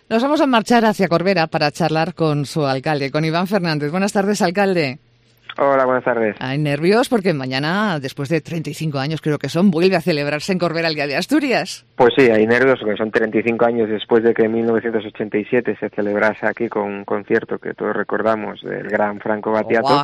Nos vamos a marchar hacia Corbera para charlar con su alcalde, con Iván Fernández. Buenas tardes, alcalde. Hola, buenas tardes. Hay nervios porque mañana, después de 35 años creo que son, vuelve a celebrarse en Corbera el Día de Asturias. Pues sí, hay nervios porque son 35 años después de que en 1987 se celebrase aquí con un concierto que todos recordamos del gran Franco Battiato.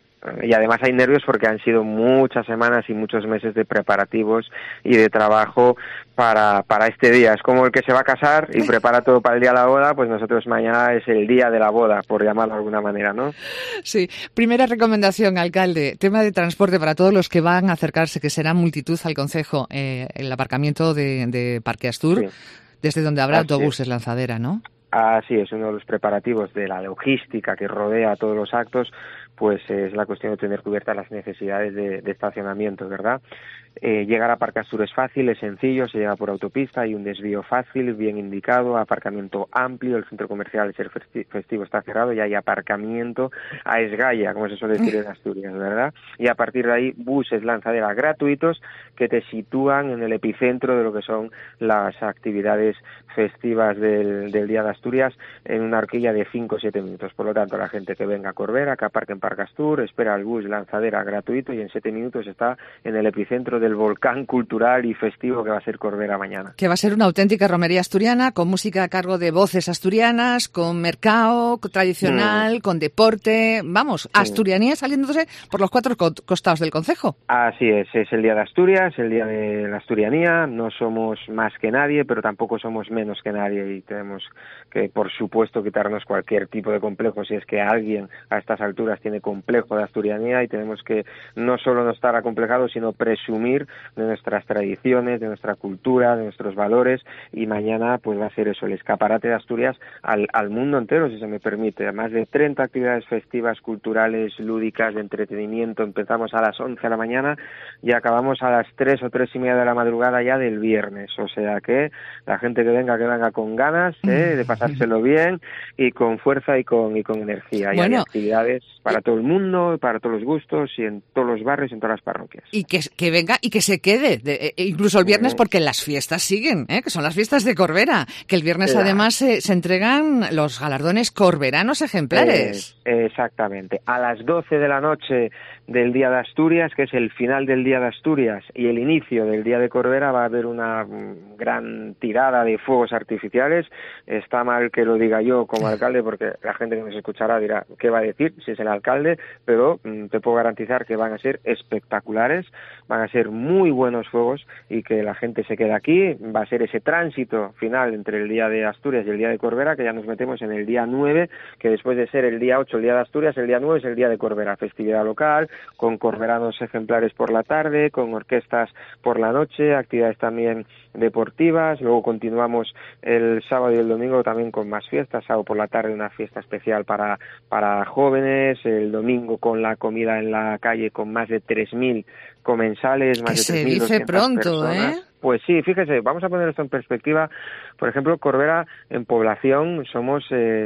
Y además hay nervios porque han sido muchas semanas y muchos meses de preparativos y de trabajo para este día. Es como el que se va a casar y prepara todo para el día de la boda, pues nosotros mañana es el día de la boda, por llamarlo de alguna manera, ¿no? Sí. Primera recomendación, alcalde. Tema de transporte para todos los que van a acercarse, que será multitud al concejo, el aparcamiento de Parque Astur, sí, desde donde habrá autobuses, lanzadera, ¿no? Así es, uno de los preparativos de la logística que rodea todos los actos, pues es la cuestión de tener cubiertas las necesidades de estacionamiento, ¿verdad? Llegar a Parque Astur es fácil, es sencillo, se llega por autopista, hay un desvío fácil, bien indicado, aparcamiento amplio, el centro comercial al ser festivo está cerrado y hay aparcamiento a esgalla, como se suele decir en Asturias, ¿verdad? Y a partir de ahí buses lanzadera gratuitos que te sitúan en el epicentro de lo que son las actividades festivas del Día de Asturias en una horquilla de 5 o 7 minutos. Por lo tanto, la gente que venga a Corbera, que aparque en Parque Astur, espera el bus lanzadera gratuito y en 7 minutos está en el epicentro del volcán cultural y festivo que va a ser Corbera mañana. Que va a ser una auténtica romería asturiana, con música a cargo de voces asturianas, con mercado tradicional, con deporte, vamos, asturianía saliéndose por los 4 costados del concejo. Así es el Día de Asturias, el Día de la Asturianía, no somos más que nadie, pero tampoco somos menos que nadie y tenemos que, por supuesto, quitarnos cualquier tipo de complejo si es que alguien a estas alturas tiene complejo de asturianía y tenemos que no solo no estar acomplejados, sino presumir de nuestras tradiciones, de nuestra cultura, de nuestros valores y mañana pues va a ser eso, el escaparate de Asturias al mundo entero, si se me permite. Más de 30 actividades festivas, culturales, lúdicas, de entretenimiento. Empezamos a las 11 de la mañana y acabamos a las 3 o 3 y media de la madrugada ya del viernes. O sea que la gente que venga con ganas de pasárselo bien y con fuerza y con energía. Y hay actividades para todo el mundo, para todos los gustos y en todos los barrios y en todas las parroquias. Y que venga y que se quede, incluso el viernes, porque las fiestas siguen, que son las fiestas de Corbera, que el viernes además se entregan los galardones corberanos ejemplares. Exactamente. A las 12 de la noche del Día de Asturias, que es el final del Día de Asturias y el inicio del Día de Corbera, va a haber una gran tirada de fuegos artificiales. Está mal que lo diga yo como alcalde, porque la gente que nos escuchará dirá, ¿qué va a decir si es el alcalde? Pero te puedo garantizar que van a ser espectaculares, van a ser muy buenos fuegos y que la gente se quede aquí. Va a ser ese tránsito final entre el Día de Asturias y el Día de Corbera, que ya nos metemos en el día 9, que después de ser el día 8 el Día de Asturias, el día 9 es el Día de Corbera, festividad local, con corberanos ejemplares por la tarde, con orquestas por la noche, actividades también deportivas. Luego continuamos el sábado y el domingo también con más fiestas. Sábado por la tarde una fiesta especial para jóvenes, el domingo con la comida en la calle con más de 3.000 comensales, más de 3.200 personas. Se dice pronto, Pues sí, fíjese, vamos a poner esto en perspectiva. Por ejemplo, Corbera en población somos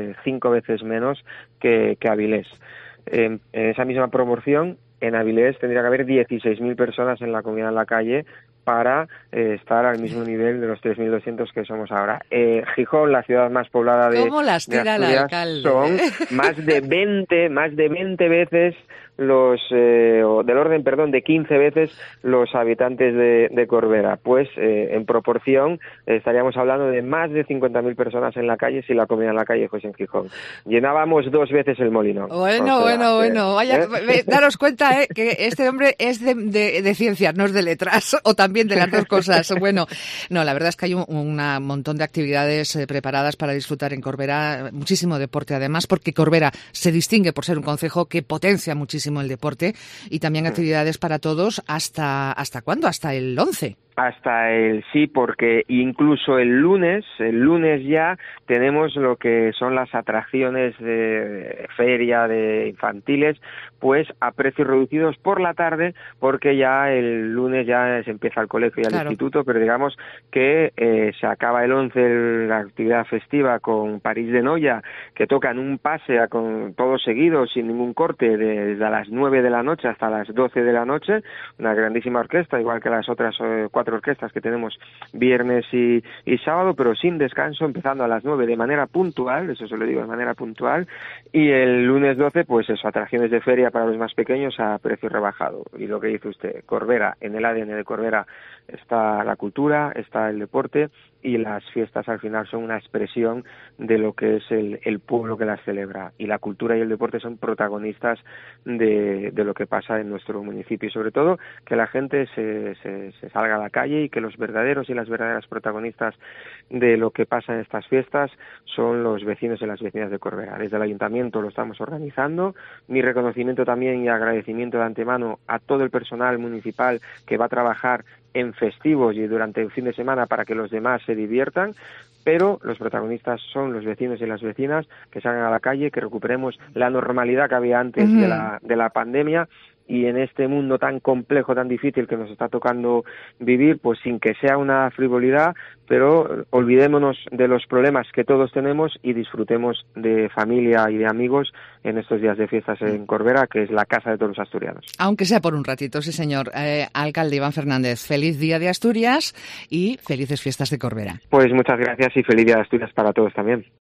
5 veces menos que Avilés. En esa misma proporción, en Avilés tendría que haber 16.000 personas en la comida en la calle para estar al mismo nivel de los 3.200 que somos ahora. Gijón, la ciudad más poblada de ¿Cómo las tira el alcalde? Son más de 20 veces de 15 veces los habitantes de Corbera. Pues en proporción estaríamos hablando de más de 50.000 personas en la calle si la comida en la calle fuese en Gijón. Llenábamos 2 veces el Molinón. Bueno. Vaya, daros cuenta que este hombre es de ciencias, no es de letras, o también de las dos cosas. Bueno, no, la verdad es que hay un montón de actividades preparadas para disfrutar en Corbera, muchísimo deporte además, porque Corbera se distingue por ser un concejo que potencia muchísimo el deporte y también actividades para todos. ¿Hasta cuándo? ¿Hasta el 11? Sí, porque incluso el lunes ya tenemos lo que son las atracciones de feria de infantiles, pues a precios reducidos por la tarde, porque ya el lunes ya se empieza al colegio y al claro. instituto, pero digamos que se acaba el 11 la actividad festiva con París de Noia, que tocan un pase con todo seguido, sin ningún corte, desde las 9 de la noche hasta las 12 de la noche, una grandísima orquesta, igual que las otras 4 orquestas que tenemos viernes y sábado, pero sin descanso, empezando a las 9 de manera puntual, eso se lo digo, de manera puntual, y el lunes 12, pues eso, atracciones de feria para los más pequeños a precio rebajado. Y lo que dice usted, Corbera, en el ADN de Corbera está la cultura, está el deporte, y las fiestas al final son una expresión de lo que es el pueblo que las celebra, y la cultura y el deporte son protagonistas de lo que pasa en nuestro municipio, y sobre todo que la gente se salga a la calle y que los verdaderos y las verdaderas protagonistas de lo que pasa en estas fiestas son los vecinos y las vecinas de Corbera. Desde el ayuntamiento lo estamos organizando. Mi reconocimiento también y agradecimiento de antemano a todo el personal municipal que va a trabajar en festivos y durante el fin de semana para que los demás se diviertan, pero los protagonistas son los vecinos y las vecinas, que salgan a la calle, que recuperemos la normalidad que había antes de la pandemia, y en este mundo tan complejo, tan difícil que nos está tocando vivir, pues sin que sea una frivolidad, pero olvidémonos de los problemas que todos tenemos y disfrutemos de familia y de amigos en estos días de fiestas en Corbera, que es la casa de todos los asturianos. Aunque sea por un ratito, sí señor. Alcalde Iván Fernández, feliz Día de Asturias y felices fiestas de Corbera. Pues muchas gracias y feliz Día de Asturias para todos también.